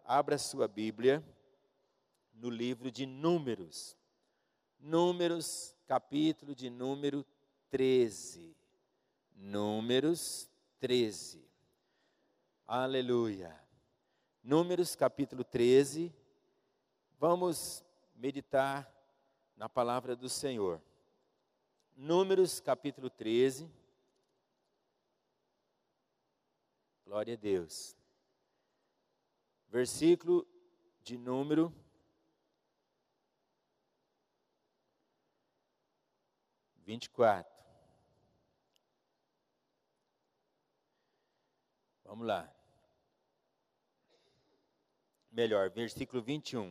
abra sua Bíblia no livro de Números. Números, capítulo de número 13. Números 13. Aleluia. Números, capítulo 13. Vamos meditar na palavra do Senhor. Números, capítulo 13. Glória a Deus. Versículo de número 24. Vamos lá. Melhor, versículo 21.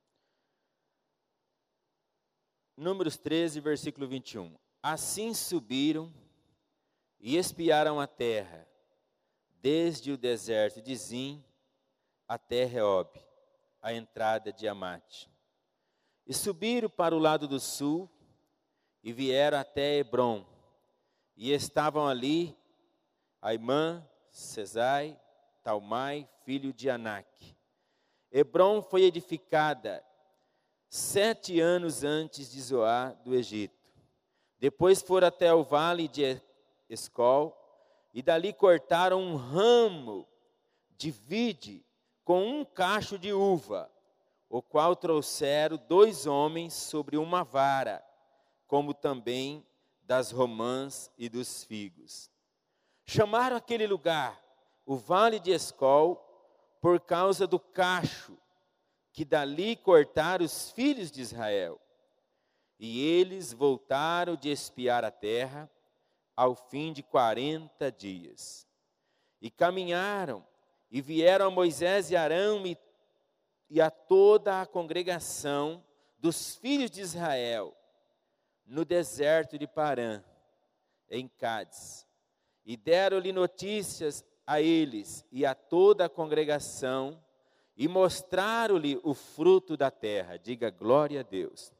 Números 13, versículo 21. Assim subiram e espiaram a terra, desde o deserto de Zim até Reob, a entrada de Amate. E subiram para o lado do sul e vieram até Hebrom. E estavam ali Aimã, Sesai, Talmai, filho de Anak. Hebrom foi edificada 7 anos antes de Zoar do Egito. Depois foram até o vale de Escol, e dali cortaram um ramo de vide com um cacho de uva, o qual trouxeram 2 homens sobre uma vara, como também das romãs e dos figos. Chamaram aquele lugar o vale de Escol, por causa do cacho que dali cortaram os filhos de Israel. E eles voltaram de espiar a terra ao fim de 40 dias. E caminharam, e vieram a Moisés e Arão e a toda a congregação dos filhos de Israel, no deserto de Parã, em Cádiz. E deram-lhe notícias a eles e a toda a congregação, e mostraram-lhe o fruto da terra. Diga glória a Deus.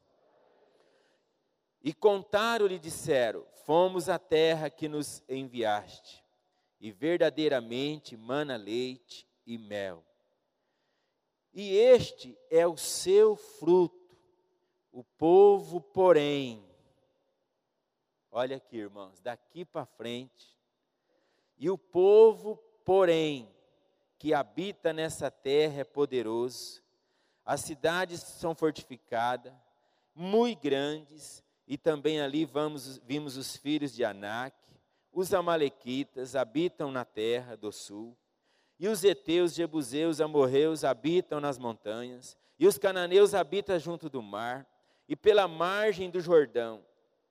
E contaram-lhe, disseram: fomos à terra que nos enviaste, e verdadeiramente mana leite e mel. E este é o seu fruto. O povo, porém, olha aqui, irmãos, daqui para frente, e o povo, porém, que habita nessa terra é poderoso, as cidades são fortificadas, muito grandes, e também ali vimos os filhos de Anak, os amalequitas habitam na terra do sul, e os heteus, jebuseus, amorreus habitam nas montanhas, e os cananeus habitam junto do mar, e pela margem do Jordão.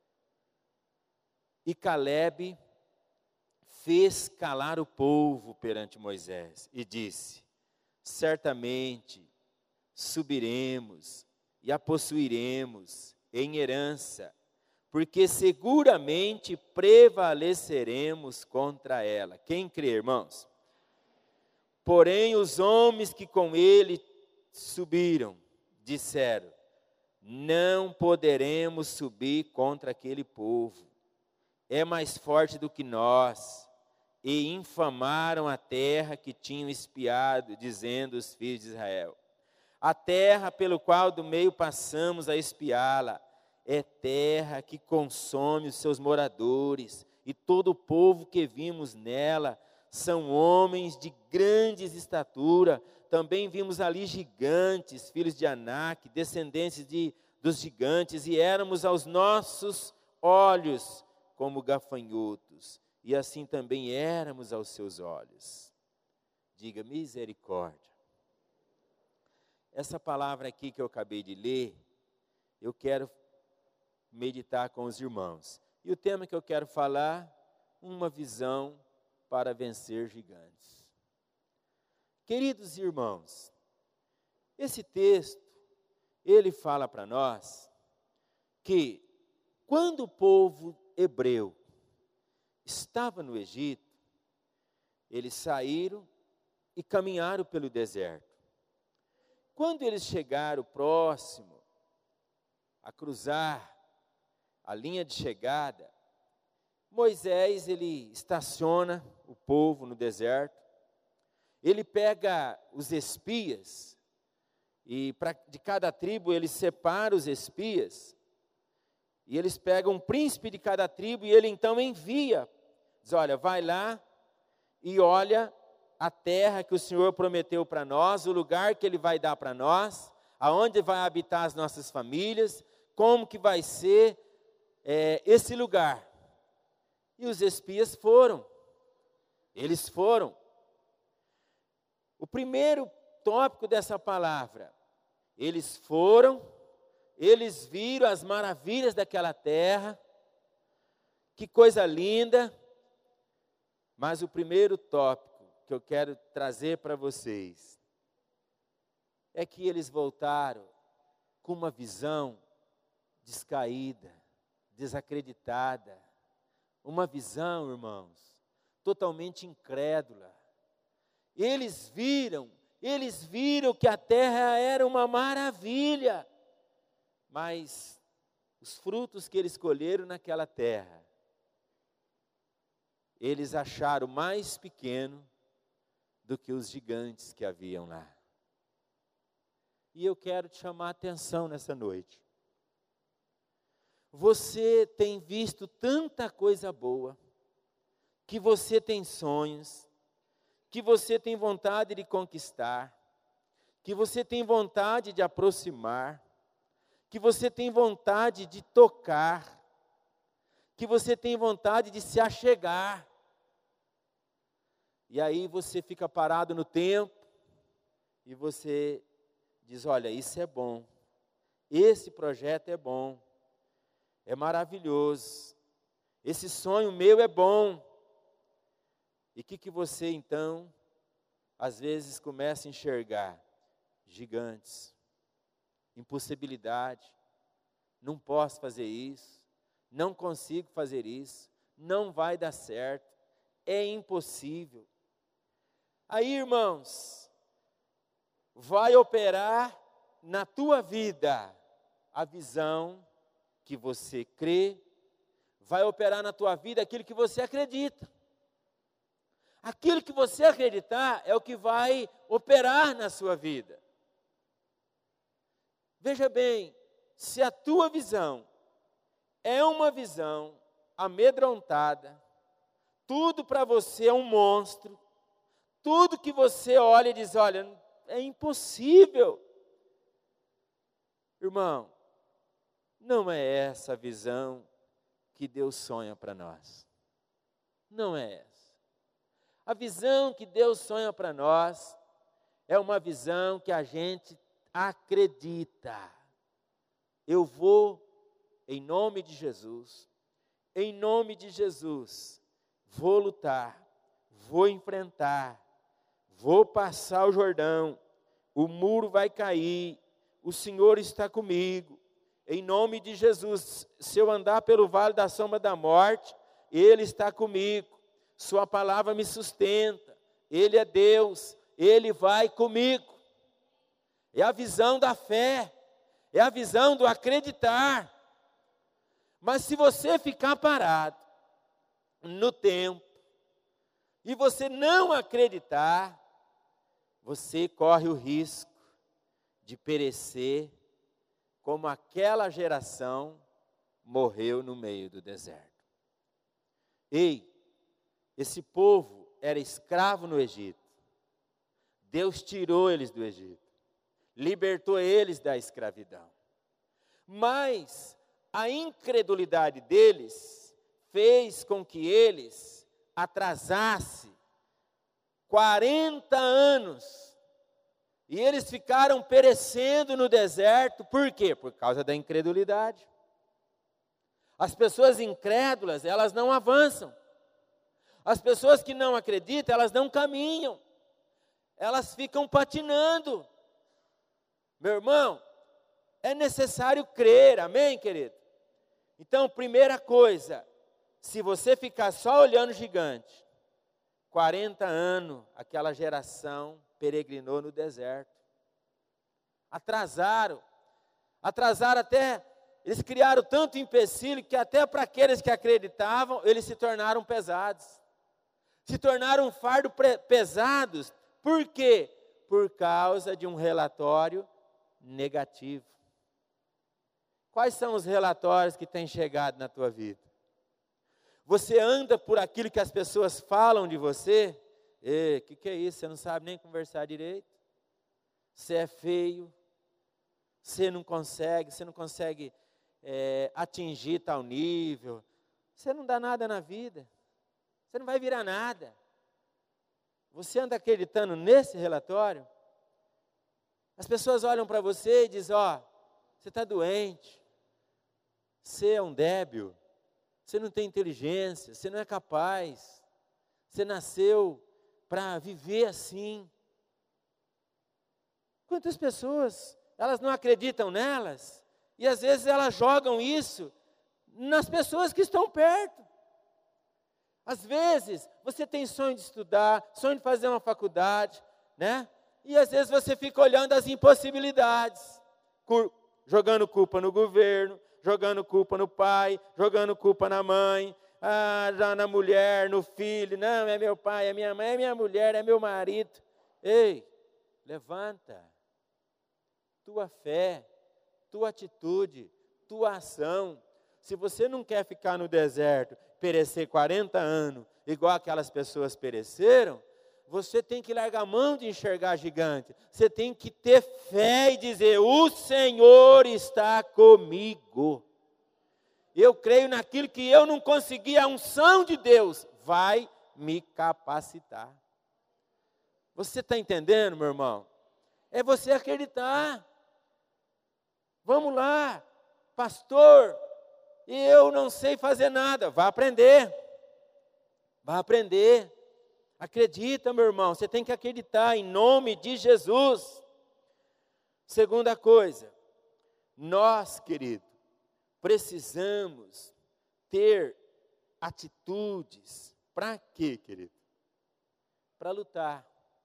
E Calebe fez calar o povo perante Moisés, e disse: certamente subiremos e a possuiremos em herança, porque seguramente prevaleceremos contra ela. Quem crê, irmãos? Porém, os homens que com ele subiram, disseram: não poderemos subir contra aquele povo, é mais forte do que nós. E infamaram a terra que tinham espiado, dizendo os filhos de Israel: a terra pelo qual do meio passamos a espiá-la, é terra que consome os seus moradores, e todo o povo que vimos nela são homens de grandes estatura. Também vimos ali gigantes, filhos de Anak, descendentes dos gigantes, e éramos aos nossos olhos como gafanhotos, e assim também éramos aos seus olhos. Diga misericórdia. Essa palavra aqui que eu acabei de ler, eu quero meditar com os irmãos. E o tema que eu quero falar, uma visão para vencer gigantes. Queridos irmãos, esse texto, ele fala para nós que quando o povo hebreu estava no Egito, eles saíram e caminharam pelo deserto. Quando eles chegaram próximo a cruzar a linha de chegada, Moisés, ele estaciona o povo no deserto, ele pega os espias, e de cada tribo ele separa os espias, e eles pegam um príncipe de cada tribo, e ele então envia, diz, olha, vai lá e olha a terra que o Senhor prometeu para nós, o lugar que Ele vai dar para nós, aonde vai habitar as nossas famílias, como que vai ser esse lugar. E os espias foram, eles foram. O primeiro tópico dessa palavra, eles foram, eles viram as maravilhas daquela terra, que coisa linda, mas o primeiro tópico que eu quero trazer para vocês é que eles voltaram com uma visão descaída, desacreditada, uma visão, irmãos, totalmente incrédula. Eles viram que a terra era uma maravilha, mas os frutos que eles colheram naquela terra, eles acharam mais pequeno do que os gigantes que haviam lá. E eu quero te chamar a atenção nessa noite. Você tem visto tanta coisa boa, que você tem sonhos, que você tem vontade de conquistar, que você tem vontade de aproximar, que você tem vontade de tocar, que você tem vontade de se achegar. E aí você fica parado no tempo e você diz, olha, isso é bom, esse projeto é bom, é maravilhoso, esse sonho meu é bom. E o que você então, às vezes começa a enxergar? Gigantes, impossibilidade, não posso fazer isso, não consigo fazer isso, não vai dar certo, é impossível. Aí, irmãos, vai operar na tua vida a visão que você crê, vai operar na tua vida aquilo que você acredita. Aquilo que você acreditar é o que vai operar na sua vida. Veja bem, se a tua visão é uma visão amedrontada, tudo para você é um monstro, tudo que você olha e diz, olha, é impossível. Irmão, não é essa a visão que Deus sonha para nós. Não é essa. A visão que Deus sonha para nós é uma visão que a gente acredita. Eu vou, em nome de Jesus, vou lutar, vou enfrentar, vou passar o Jordão, o muro vai cair, o Senhor está comigo, em nome de Jesus, se eu andar pelo vale da sombra da morte, Ele está comigo, Sua palavra me sustenta, Ele é Deus, Ele vai comigo. É a visão da fé, é a visão do acreditar. Mas se você ficar parado no tempo, e você não acreditar, você corre o risco de perecer como aquela geração morreu no meio do deserto. Ei, esse povo era escravo no Egito. Deus tirou eles do Egito, libertou eles da escravidão. Mas a incredulidade deles fez com que eles atrasassem 40 anos. E eles ficaram perecendo no deserto, por quê? Por causa da incredulidade. As pessoas incrédulas, elas não avançam. As pessoas que não acreditam, elas não caminham. Elas ficam patinando. Meu irmão, é necessário crer, amém, querido? Então, primeira coisa, se você ficar só olhando o gigante, 40 anos, aquela geração peregrinou no deserto. Atrasaram até, eles criaram tanto empecilho que até para aqueles que acreditavam, eles se tornaram pesados. Se tornaram um fardo pesados Por quê? Por causa de um relatório negativo. Quais são os relatórios que têm chegado na tua vida? Você anda por aquilo que as pessoas falam de você? O que é isso? Você não sabe nem conversar direito? Você é feio? Você não consegue atingir tal nível? Você não dá nada na vida? Você não vai virar nada? Você anda acreditando nesse relatório? As pessoas olham para você e dizem, você está doente, você é um débil, você não tem inteligência, você não é capaz, você nasceu para viver assim. Quantas pessoas, elas não acreditam nelas, e às vezes elas jogam isso nas pessoas que estão perto. Às vezes, você tem sonho de estudar, sonho de fazer uma faculdade, né? E às vezes você fica olhando as impossibilidades, jogando culpa no governo, jogando culpa no pai, jogando culpa na mãe, já na mulher, no filho. Não, é meu pai, é minha mãe, é minha mulher, é meu marido. Ei, levanta. Tua fé, tua atitude, tua ação. Se você não quer ficar no deserto, perecer 40 anos, igual aquelas pessoas pereceram, você tem que largar a mão de enxergar gigante. Você tem que ter fé e dizer, o Senhor está comigo. Eu creio naquilo que eu não consegui, a unção de Deus vai me capacitar. Você está entendendo, meu irmão? É você acreditar. Vamos lá, pastor, eu não sei fazer nada. Vá aprender. Vá aprender. Acredita, meu irmão, você tem que acreditar em nome de Jesus. Segunda coisa, nós, querido, precisamos ter atitudes. Para quê, querido? Para lutar.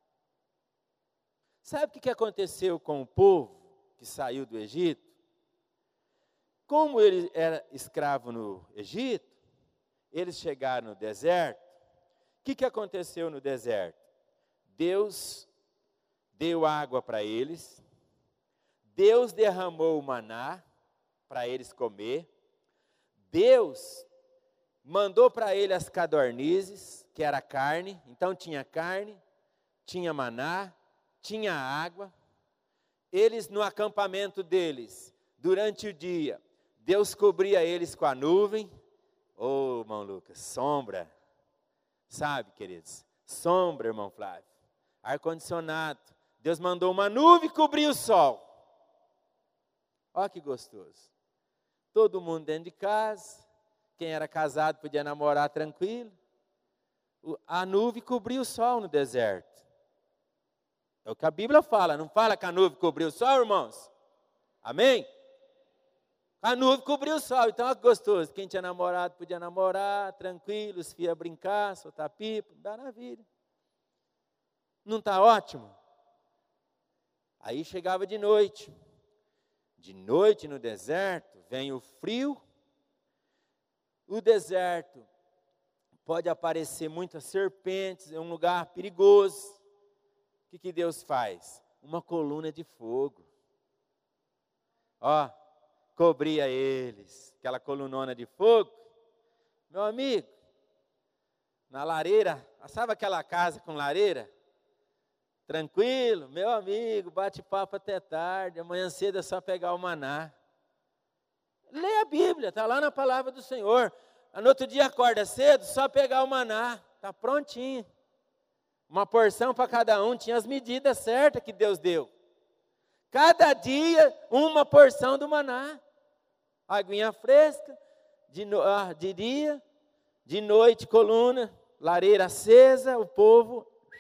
Sabe o que aconteceu com o povo que saiu do Egito? Como ele era escravo no Egito, eles chegaram no deserto. O que aconteceu no deserto? Deus deu água para eles, Deus derramou o maná para eles comer, Deus mandou para eles as codornizes, que era carne, então tinha carne, tinha maná, tinha água. Eles no acampamento deles, durante o dia, Deus cobria eles com a nuvem. Irmão Lucas, sombra. Sabe, queridos? Sombra, irmão Flávio. Ar-condicionado. Deus mandou uma nuvem cobrir o sol. Olha que gostoso. Todo mundo dentro de casa. Quem era casado podia namorar tranquilo. A nuvem cobriu o sol no deserto. É o que a Bíblia fala. Não fala que a nuvem cobriu o sol, irmãos? Amém? A nuvem cobriu o sol, então olha que gostoso. Quem tinha namorado podia namorar, tranquilo, os filhos brincar, soltar pipa, maravilha. Não está ótimo? Aí chegava de noite. De noite no deserto, vem o frio. O deserto pode aparecer muitas serpentes, é um lugar perigoso. O que Deus faz? Uma coluna de fogo. Cobria eles, aquela colunona de fogo. Meu amigo, na lareira, sabe aquela casa com lareira? Tranquilo, meu amigo, bate papo até tarde, amanhã cedo é só pegar o maná. Lê a Bíblia, está lá na palavra do Senhor. No outro dia acorda cedo, só pegar o maná, está prontinho. Uma porção para cada um, tinha as medidas certas que Deus deu. Cada dia, uma porção do maná. Aguinha fresca, de dia, de noite, coluna, lareira acesa, o povo.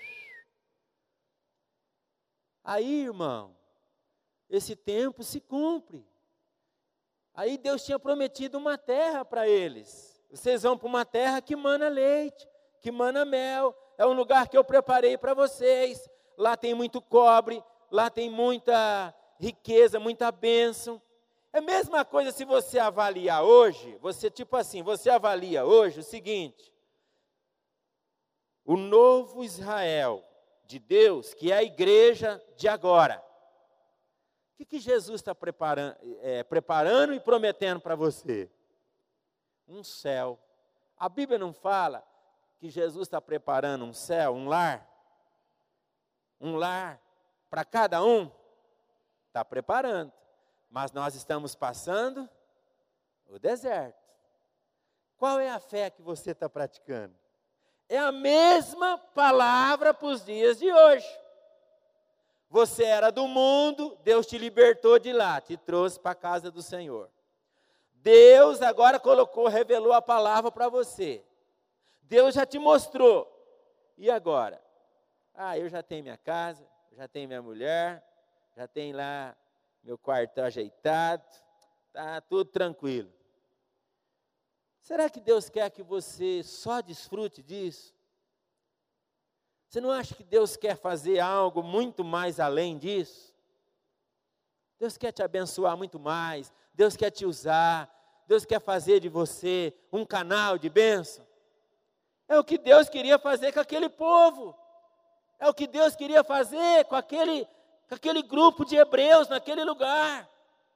Aí, irmão, esse tempo se cumpre. Aí Deus tinha prometido uma terra para eles. Vocês vão para uma terra que mana leite, que mana mel. É um lugar que eu preparei para vocês. Lá tem muito cobre, lá tem muita riqueza, muita bênção. É a mesma coisa se você avaliar hoje, você avalia hoje o seguinte: o novo Israel de Deus, que é a igreja de agora. O que Jesus está preparando e prometendo para você? Um céu. A Bíblia não fala que Jesus está preparando um céu, um lar? Um lar para cada um? Está preparando. Mas nós estamos passando o deserto. Qual é a fé que você está praticando? É a mesma palavra para os dias de hoje. Você era do mundo, Deus te libertou de lá, te trouxe para a casa do Senhor. Deus agora revelou a palavra para você. Deus já te mostrou. E agora? Eu já tenho minha casa, já tenho minha mulher, já tenho lá meu quarto ajeitado, está tudo tranquilo. Será que Deus quer que você só desfrute disso? Você não acha que Deus quer fazer algo muito mais além disso? Deus quer te abençoar muito mais, Deus quer te usar, Deus quer fazer de você um canal de bênção. É o que Deus queria fazer com aquele povo. É o que Deus queria fazer com aquele grupo de hebreus naquele lugar.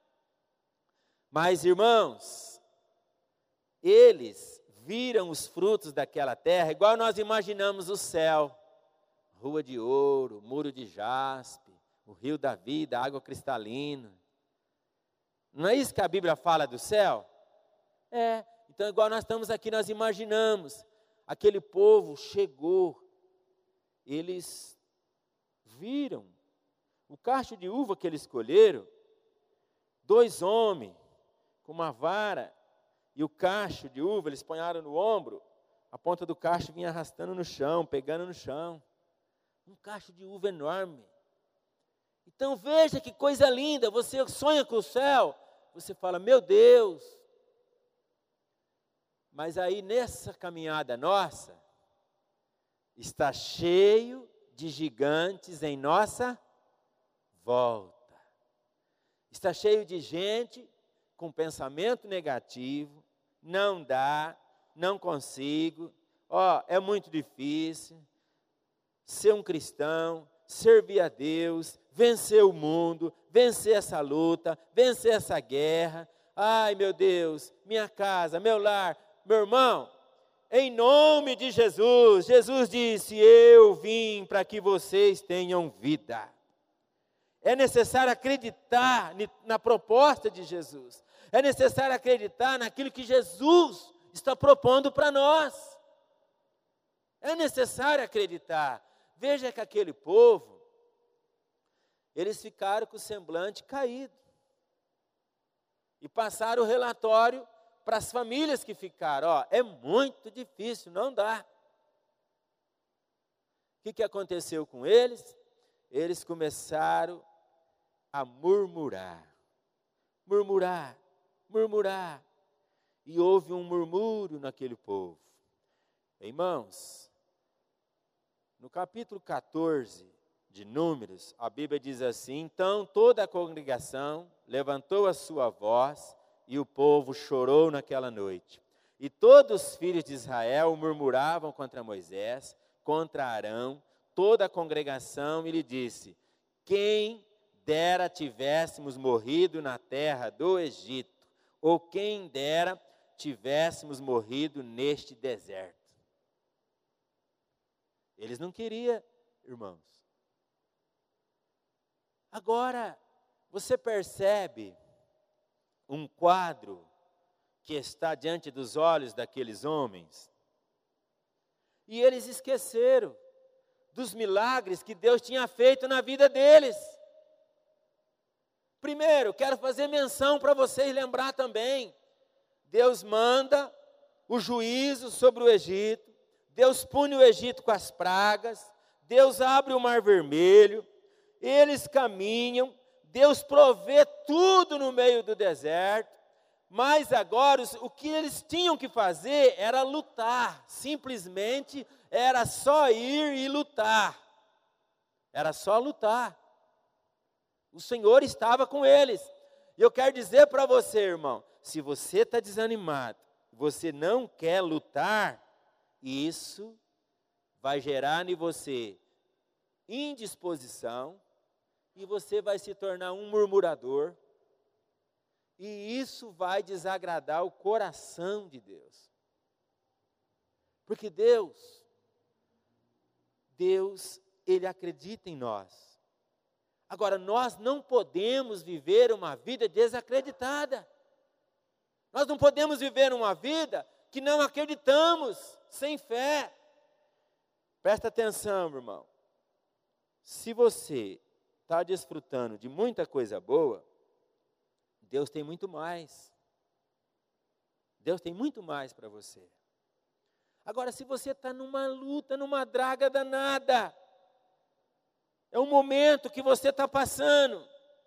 Mas, irmãos, eles viram os frutos daquela terra, igual nós imaginamos o céu. Rua de ouro, muro de jaspe, o rio da vida, água cristalina. Não é isso que a Bíblia fala do céu? Então igual nós estamos aqui, nós imaginamos. Aquele povo chegou, eles viram o cacho de uva que eles escolheram, 2 homens com uma vara e o cacho de uva, eles ponharam no ombro, a ponta do cacho vinha arrastando no chão, pegando no chão. Um cacho de uva enorme. Então veja que coisa linda, você sonha com o céu, você fala, meu Deus. Mas aí nessa caminhada nossa, está cheio de gigantes em nossa volta. Está cheio de gente com pensamento negativo, não dá, não consigo, é muito difícil. Ser um cristão, servir a Deus, vencer o mundo, vencer essa luta, vencer essa guerra. Ai, meu Deus, minha casa, meu lar. Meu irmão, em nome de Jesus, Jesus disse, eu vim para que vocês tenham vida. É necessário acreditar na proposta de Jesus. É necessário acreditar naquilo que Jesus está propondo para nós. É necessário acreditar. Veja que aquele povo, eles ficaram com o semblante caído. E passaram o relatório para as famílias que ficaram. É muito difícil, não dá. O que aconteceu com eles? Eles começaram a murmurar. Murmurar, murmurar. E houve um murmúrio naquele povo. Irmãos, no capítulo 14 de Números, a Bíblia diz assim, então toda a congregação levantou a sua voz e o povo chorou naquela noite. E todos os filhos de Israel murmuravam contra Moisés, contra Arão, toda a congregação, e lhe disse, quem dera tivéssemos morrido na terra do Egito, ou quem dera tivéssemos morrido neste deserto. Eles não queriam, irmãos. Agora, você percebe um quadro que está diante dos olhos daqueles homens? E eles esqueceram dos milagres que Deus tinha feito na vida deles. Primeiro, quero fazer menção para vocês lembrar também. Deus manda o juízo sobre o Egito. Deus pune o Egito com as pragas, Deus abre o mar vermelho, eles caminham, Deus provê tudo no meio do deserto, mas agora o que eles tinham que fazer era lutar, simplesmente era só ir e lutar, era só lutar. O Senhor estava com eles, e eu quero dizer para você, irmão, se você está desanimado, você não quer lutar, isso vai gerar em você indisposição, e você vai se tornar um murmurador, e isso vai desagradar o coração de Deus. Porque Deus, Ele acredita em nós. Agora, nós não podemos viver uma vida desacreditada. Nós não podemos viver uma vida que não acreditamos, sem fé. Presta atenção, meu irmão. Se você está desfrutando de muita coisa boa, Deus tem muito mais. Deus tem muito mais para você. Agora, se você está numa luta, numa draga danada, é um momento que você está passando,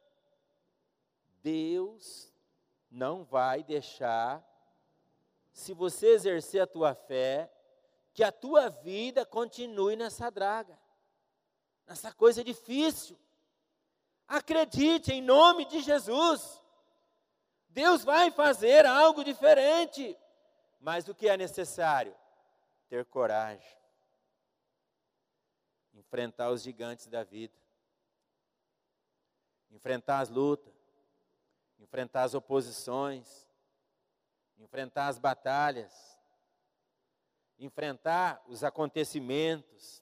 Deus não vai deixar, se você exercer a tua fé, que a tua vida continue nessa draga, nessa coisa difícil. Acredite em nome de Jesus. Deus vai fazer algo diferente. Mas o que é necessário? Ter coragem. Enfrentar os gigantes da vida. Enfrentar as lutas. Enfrentar as oposições. Enfrentar as batalhas. Enfrentar os acontecimentos.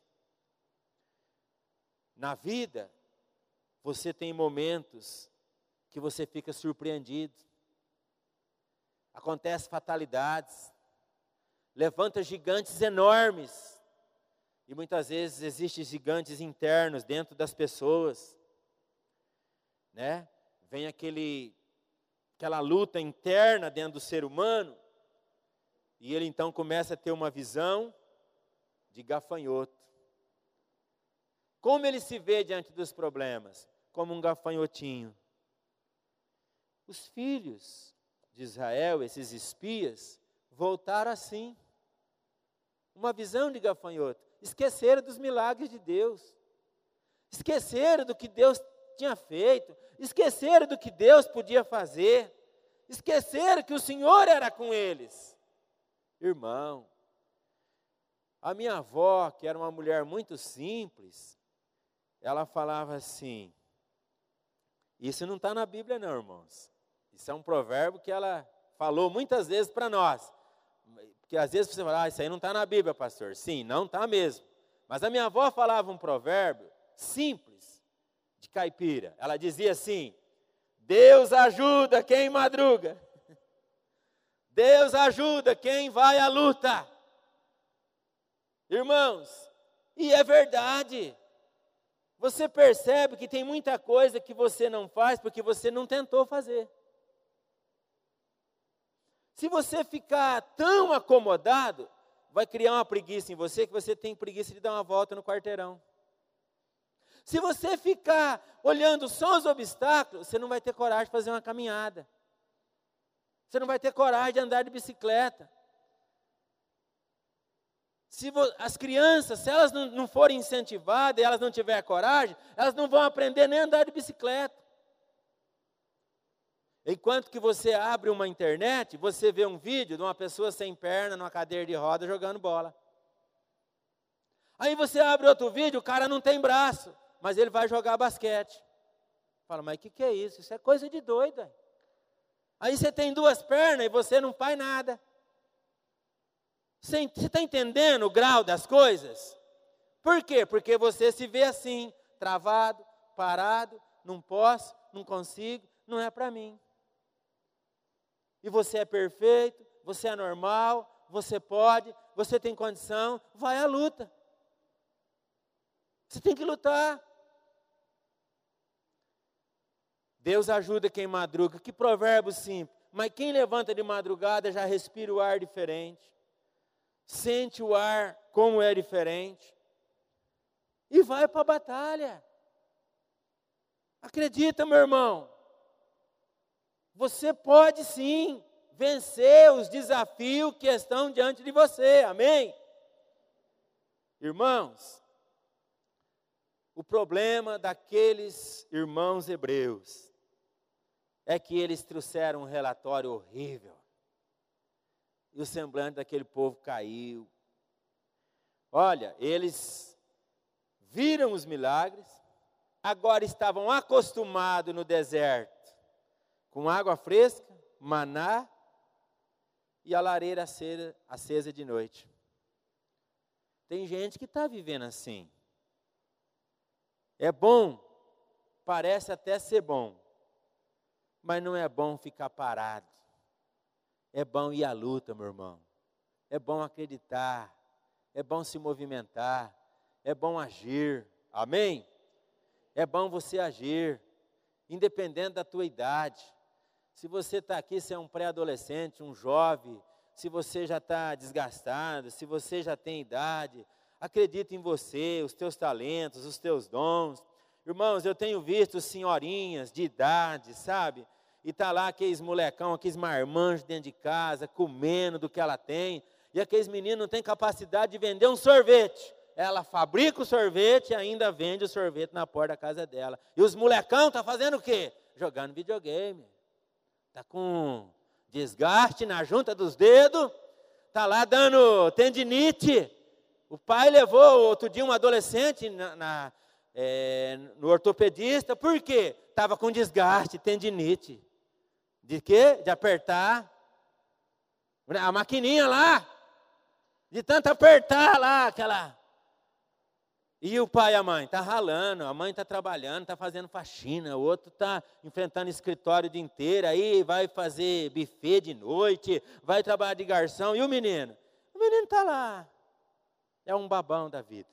Na vida, você tem momentos que você fica surpreendido. Acontecem fatalidades. Levanta gigantes enormes. E muitas vezes existem gigantes internos dentro das pessoas. Né? Vem aquela luta interna dentro do ser humano. E ele então começa a ter uma visão de gafanhoto. Como ele se vê diante dos problemas? Como um gafanhotinho. Os filhos de Israel, esses espias, voltaram assim. Uma visão de gafanhoto. Esqueceram dos milagres de Deus. Esqueceram do que Deus tinha feito. Esqueceram do que Deus podia fazer. Esqueceram que o Senhor era com eles. Irmão, a minha avó, que era uma mulher muito simples, ela falava assim, isso não está na Bíblia não, irmãos. Isso é um provérbio que ela falou muitas vezes para nós. Porque às vezes você fala, isso aí não está na Bíblia, pastor. Sim, não está mesmo. Mas a minha avó falava um provérbio simples, de caipira. Ela dizia assim, Deus ajuda quem madruga. Deus ajuda quem vai à luta. Irmãos, e é verdade. Você percebe que tem muita coisa que você não faz porque você não tentou fazer. Se você ficar tão acomodado, vai criar uma preguiça em você que você tem preguiça de dar uma volta no quarteirão. Se você ficar olhando só os obstáculos, você não vai ter coragem de fazer uma caminhada. Você não vai ter coragem de andar de bicicleta. As crianças, se elas não forem incentivadas e elas não tiverem coragem, elas não vão aprender nem a andar de bicicleta. Enquanto que você abre uma internet, você vê um vídeo de uma pessoa sem perna, numa cadeira de roda, jogando bola. Aí você abre outro vídeo, o cara não tem braço, mas ele vai jogar basquete. Fala, mas o que é isso? Isso é coisa de doido. Aí você tem duas pernas e você não faz nada. Você está entendendo o grau das coisas? Por quê? Porque você se vê assim, travado, parado, não posso, não consigo, não é para mim. E você é perfeito, você é normal, você pode, você tem condição, vai à luta. Você tem que lutar. Deus ajuda quem madruga. Que provérbio simples. Mas quem levanta de madrugada já respira o ar diferente. Sente o ar como é diferente. E vai para a batalha. Acredita, meu irmão. Você pode sim vencer os desafios que estão diante de você. Amém? Irmãos, o problema daqueles irmãos hebreus é que eles trouxeram um relatório horrível. E o semblante daquele povo caiu. Olha, eles viram os milagres, agora estavam acostumados no deserto, com água fresca, maná e a lareira acesa de noite. Tem gente que está vivendo assim. É bom, parece até ser bom, mas não é bom ficar parado. É bom ir à luta, meu irmão. É bom acreditar, é bom se movimentar, é bom agir. Amém? É bom você agir, independente da tua idade. Se você está aqui, se é um pré-adolescente, um jovem, se você já está desgastado, se você já tem idade, acredita em você, os teus talentos, os teus dons. Irmãos, eu tenho visto senhorinhas de idade, sabe? E está lá aqueles molecão, aqueles marmanjos dentro de casa, comendo do que ela tem. E aqueles meninos não têm capacidade de vender um sorvete. Ela fabrica o sorvete e ainda vende o sorvete na porta da casa dela. E os molecão estão fazendo o quê? Jogando videogame. Está com desgaste na junta dos dedos. Está lá dando tendinite. O pai levou outro dia um adolescente no ortopedista. Por quê? Estava com desgaste, tendinite. De quê? De apertar a maquininha lá. De tanto apertar lá, aquela. E o pai e a mãe? Está ralando, a mãe está trabalhando, está fazendo faxina, o outro está enfrentando escritório o dia inteiro, aí vai fazer buffet de noite, vai trabalhar de garçom. E o menino? O menino está lá. É um babão da vida.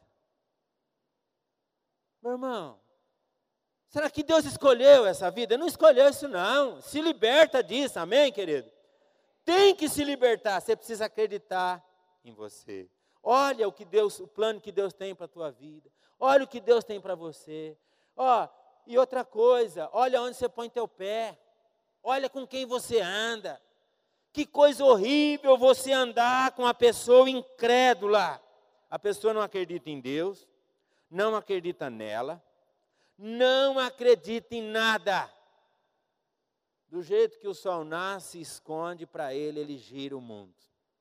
Meu irmão, será que Deus escolheu essa vida? Não escolheu isso não. Se liberta disso, amém, querido? Tem que se libertar, você precisa acreditar em você. Olha o plano que Deus tem para a tua vida. Olha o que Deus tem para você. E outra coisa, olha onde você põe teu pé. Olha com quem você anda. Que coisa horrível você andar com uma pessoa incrédula. A pessoa não acredita em Deus, não acredita nela, não acredita em nada. Do jeito que o sol nasce e esconde, para ele gira o mundo.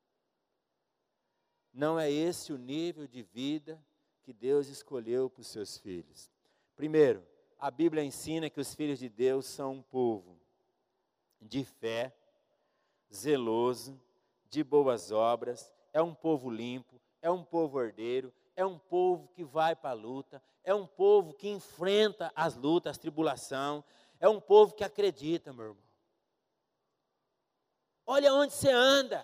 Não é esse o nível de vida que Deus escolheu para os seus filhos. Primeiro, a Bíblia ensina que os filhos de Deus são um povo de fé, zeloso, de boas obras, é um povo limpo, é um povo ordeiro, é um povo que vai para a luta, é um povo que enfrenta as lutas, as tribulações, é um povo que acredita, meu irmão. Olha onde você anda.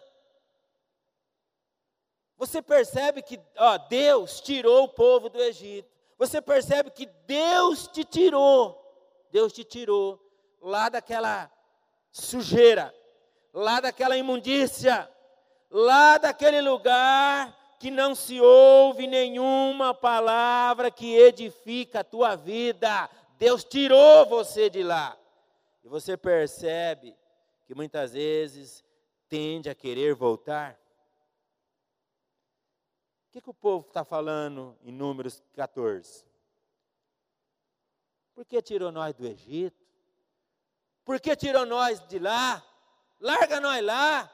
Você percebe que Deus tirou o povo do Egito. Você percebe que Deus te tirou lá daquela sujeira, lá daquela imundícia, lá daquele lugar que não se ouve nenhuma palavra que edifica a tua vida. Deus tirou você de lá. E você percebe que muitas vezes tende a querer voltar. O que o povo está falando em Números 14? Por que tirou nós do Egito? Por que tirou nós de lá? Larga nós lá.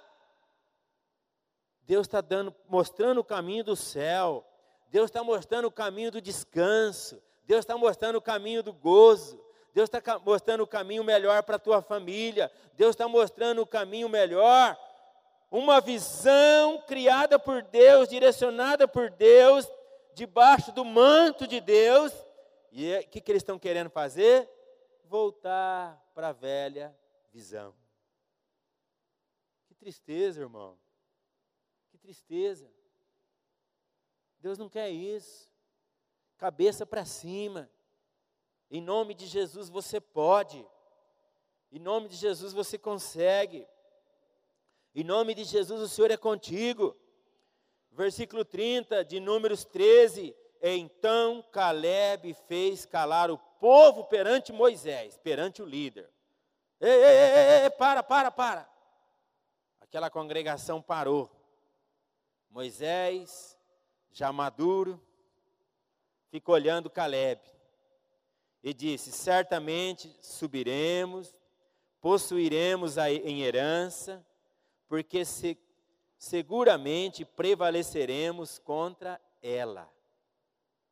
Deus está mostrando o caminho do céu. Deus está mostrando o caminho do descanso. Deus está mostrando o caminho do gozo. Deus está mostrando o caminho melhor para a tua família. Deus está mostrando o caminho melhor. Uma visão criada por Deus, direcionada por Deus, debaixo do manto de Deus. E o que eles estão querendo fazer? Voltar para a velha visão. Que tristeza, irmão. Que tristeza. Deus não quer isso. Cabeça para cima. Em nome de Jesus você pode. Em nome de Jesus você consegue. Em nome de Jesus o Senhor é contigo. Versículo 30 de Números 13. Então Calebe fez calar o povo perante Moisés, perante o líder. Ei, para. Aquela congregação parou. Moisés, já maduro, ficou olhando Calebe. E disse, certamente subiremos, possuiremos em herança, porque seguramente prevaleceremos contra ela.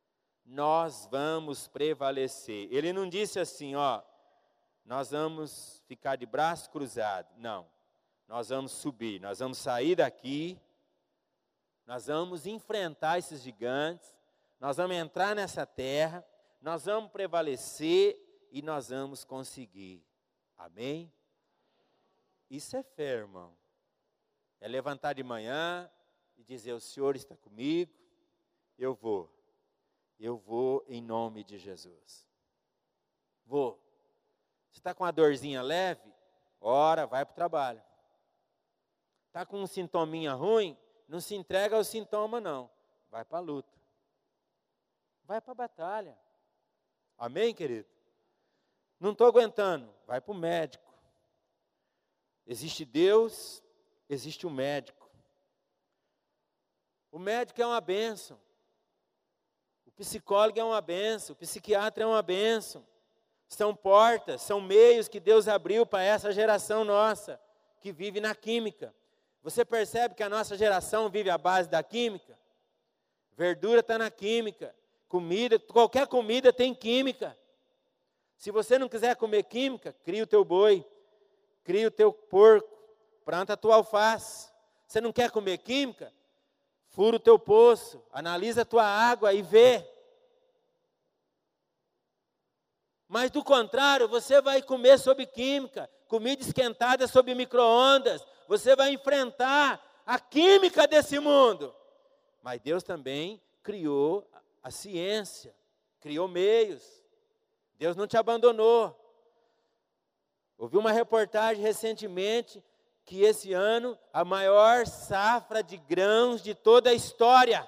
nós vamos prevalecer. Ele não disse assim, ó, nós vamos ficar de braço cruzado. Não, nós vamos subir, nós vamos sair daqui, nós vamos enfrentar esses gigantes, nós vamos entrar nessa terra, nós vamos prevalecer e nós vamos conseguir. Amém? Isso é fé, irmão. É levantar de manhã e dizer, o Senhor está comigo, eu vou em nome de Jesus. Vou. Você está com uma dorzinha leve? Ora, vai para o trabalho. Está com um sintominha ruim? Não se entrega ao sintoma, não. Vai para a luta. Vai para a batalha. Amém, querido? Não estou aguentando. Vai para o médico. Existe Deus, existe o médico. O médico é uma bênção. O psicólogo é uma bênção. O psiquiatra é uma bênção. São portas, são meios que Deus abriu para essa geração nossa, que vive na química. Você percebe que a nossa geração vive à base da química? Verdura está na química. Comida, qualquer comida tem química. Se você não quiser comer química, cria o teu boi, cria o teu porco, planta a tua alface. Você não quer comer química? Fura o teu poço, analisa a tua água e vê. Mas do contrário, você vai comer sob química, comida esquentada sob micro-ondas. Você vai enfrentar a química desse mundo. Mas Deus também criou a ciência, criou meios. Deus não te abandonou. Ouvi uma reportagem recentemente que esse ano a maior safra de grãos de toda a história.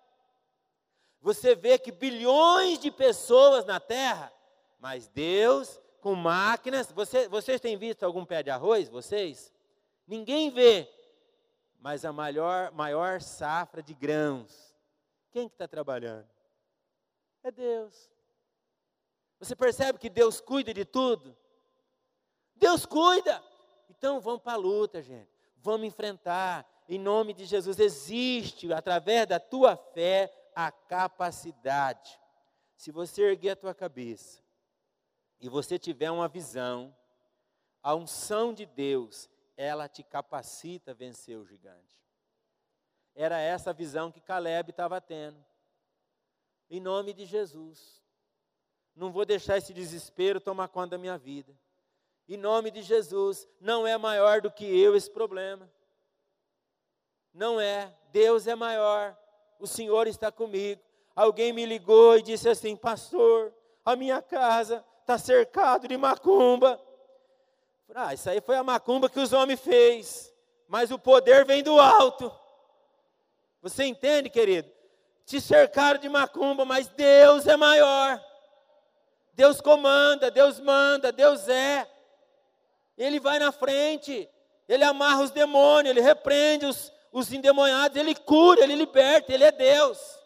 Você vê que bilhões de pessoas na terra, mas Deus com máquinas. Vocês têm visto algum pé de arroz? Vocês? Ninguém vê. Mas a maior safra de grãos. Quem que está trabalhando? É Deus. Você percebe que Deus cuida de tudo? Deus cuida. Então vamos para a luta, gente. Vamos enfrentar. Em nome de Jesus, existe, através da tua fé, a capacidade. Se você erguer a tua cabeça e você tiver uma visão, a unção de Deus, ela te capacita a vencer o gigante. Era essa a visão que Caleb estava tendo. Em nome de Jesus. Não vou deixar esse desespero tomar conta da minha vida. Em nome de Jesus, não é maior do que eu esse problema. Não é, Deus é maior, o Senhor está comigo. Alguém me ligou e disse assim, pastor, a minha casa está cercado de macumba. Isso aí foi a macumba que os homens fez, mas o poder vem do alto. Você entende, querido? Te cercaram de macumba, mas Deus é maior. Deus comanda, Deus manda, Deus é. Ele vai na frente, Ele amarra os demônios, Ele repreende os endemoniados, Ele cura, Ele liberta, Ele é Deus.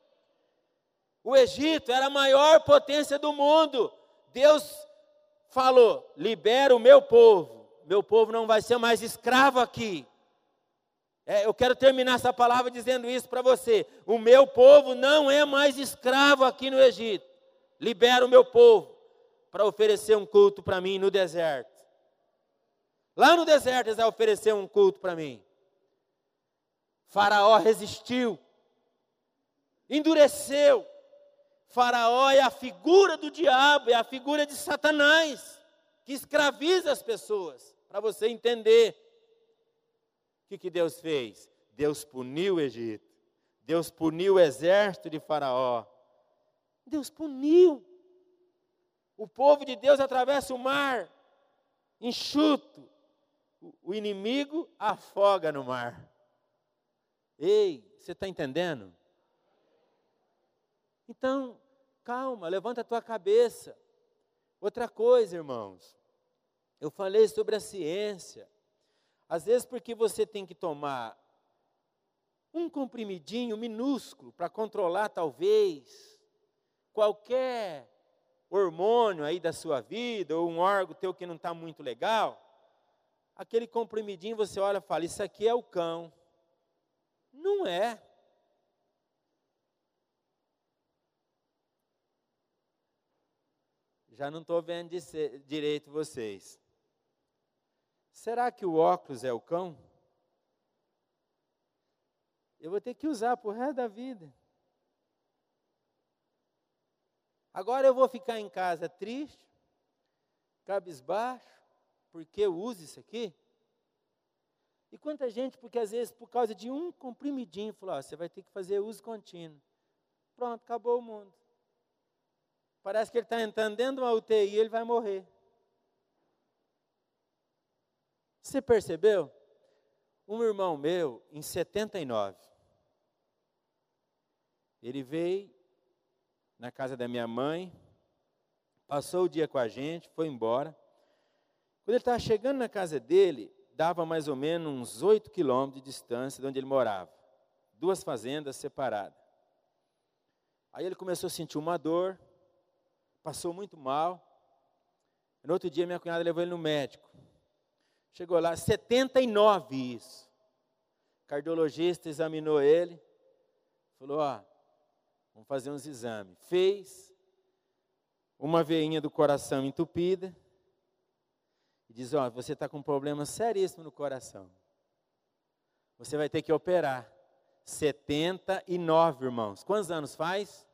O Egito era a maior potência do mundo. Deus falou, libera o meu povo não vai ser mais escravo aqui. Eu quero terminar essa palavra dizendo isso para você. O meu povo não é mais escravo aqui no Egito. Libera o meu povo para oferecer um culto para mim no deserto. Lá no deserto eles vão oferecer um culto para mim. Faraó resistiu, endureceu. Faraó é a figura do diabo, é a figura de Satanás, que escraviza as pessoas, para você entender. O que Deus fez? Deus puniu o Egito, Deus puniu o exército de Faraó, Deus puniu. O povo de Deus atravessa o mar, enxuto, o inimigo afoga no mar. Ei, você está entendendo? Então, calma, levanta a tua cabeça. Outra coisa, irmãos, eu falei sobre a ciência. Às vezes porque você tem que tomar um comprimidinho minúsculo para controlar talvez qualquer hormônio aí da sua vida, ou um órgão teu que não está muito legal, aquele comprimidinho você olha e fala, isso aqui é o cão. Não é. Já não estou vendo direito vocês. Será que o óculos é o cão? Eu vou ter que usar pro resto da vida. Agora eu vou ficar em casa triste, cabisbaixo, porque eu uso isso aqui? E quanta gente, porque às vezes por causa de um comprimidinho, falou, você vai ter que fazer uso contínuo. Pronto, acabou o mundo. Parece que ele está entrando dentro de uma UTI e ele vai morrer. Você percebeu? Um irmão meu, em 79, ele veio na casa da minha mãe, passou o dia com a gente, foi embora. Quando ele estava chegando na casa dele, dava mais ou menos uns 8 quilômetros de distância de onde ele morava. 2 fazendas separadas. Aí ele começou a sentir uma dor, passou muito mal. No outro dia, minha cunhada levou ele no médico. Chegou lá, 79 isso. O cardiologista examinou ele, falou, vamos fazer uns exames. Fez uma veinha do coração entupida. E diz, você está com um problema seríssimo no coração. Você vai ter que operar. 79, irmãos. Quantos anos faz?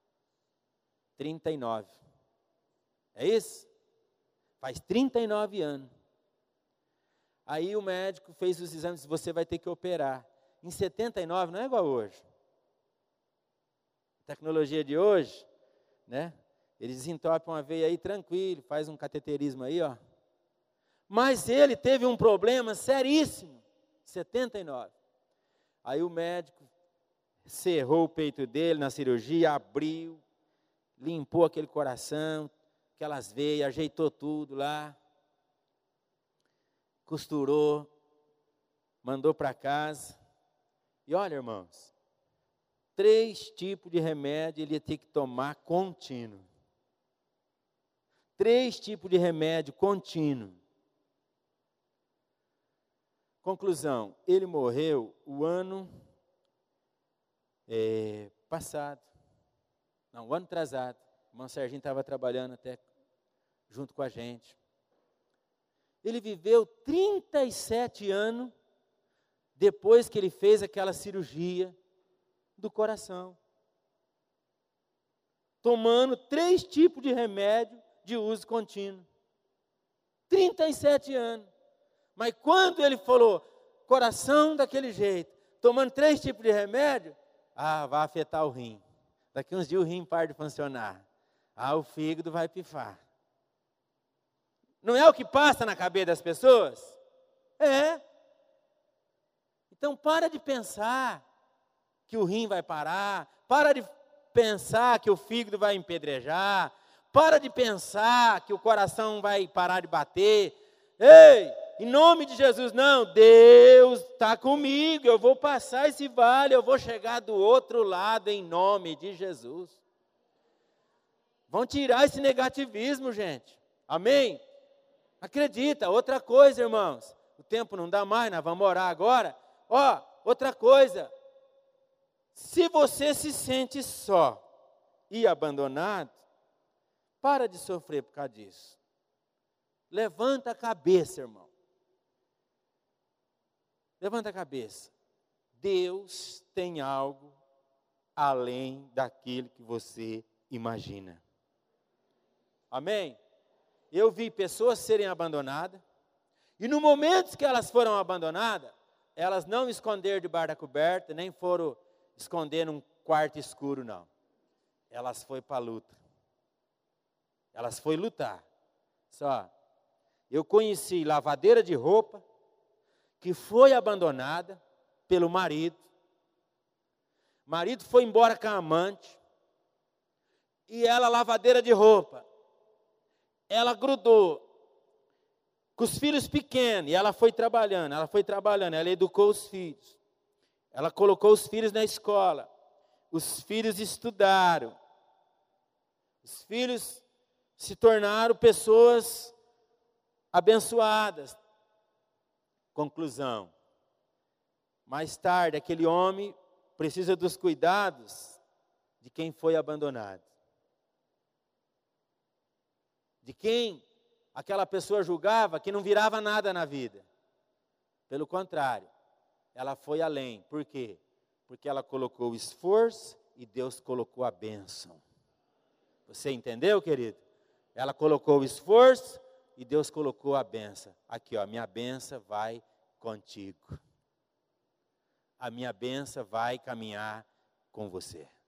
39. É isso? Faz 39 anos. Aí o médico fez os exames e disse, você vai ter que operar. Em 79 não é igual hoje. A tecnologia de hoje, né? Eles desentopam uma veia aí tranquilo, faz um cateterismo aí, Mas ele teve um problema seríssimo, 79. Aí o médico cerrou o peito dele na cirurgia, abriu, limpou aquele coração, aquelas veias, ajeitou tudo lá, costurou, mandou para casa. E olha, irmãos, 3 tipos de remédio ele ia ter que tomar contínuo. 3 tipos de remédio contínuo. Conclusão, ele morreu o ano passado. Não, o ano atrasado. O irmão Serginho estava trabalhando até junto com a gente. Ele viveu 37 anos depois que ele fez aquela cirurgia do coração. Tomando 3 tipos de remédio de uso contínuo. 37 anos. Mas quando ele falou, coração daquele jeito, tomando 3 tipos de remédio, vai afetar o rim. Daqui uns dias o rim para de funcionar. O fígado vai pifar. Não é o que passa na cabeça das pessoas? É. Então para de pensar que o rim vai parar, para de pensar que o fígado vai empedrejar, para de pensar que o coração vai parar de bater. Ei, em nome de Jesus, não, Deus está comigo, eu vou passar esse vale, eu vou chegar do outro lado em nome de Jesus. Vão tirar esse negativismo, gente. Amém? Acredita, outra coisa, irmãos, o tempo não dá mais, nós vamos orar agora. Outra coisa, se você se sente só e abandonado, para de sofrer por causa disso. Levanta a cabeça, irmão. Levanta a cabeça. Deus tem algo além daquilo que você imagina. Amém? Eu vi pessoas serem abandonadas, e no momento que elas foram abandonadas, elas não esconderam debaixo da coberta, nem foram esconder num quarto escuro, não. Elas foram para a luta. Elas foram lutar. Eu conheci lavadeira de roupa, que foi abandonada pelo marido. O marido foi embora com a amante, e ela, lavadeira de roupa, ela grudou com os filhos pequenos, e ela foi trabalhando, ela educou os filhos. Ela colocou os filhos na escola, os filhos estudaram, os filhos se tornaram pessoas abençoadas. Conclusão, mais tarde aquele homem precisa dos cuidados de quem foi abandonado. de quem aquela pessoa julgava que não virava nada na vida. Pelo contrário, ela foi além. Por quê? Porque ela colocou o esforço e Deus colocou a bênção. Você entendeu, querido? Ela colocou o esforço e Deus colocou a bênção. Aqui, ó, minha bênção vai contigo. A minha bênção vai caminhar com você.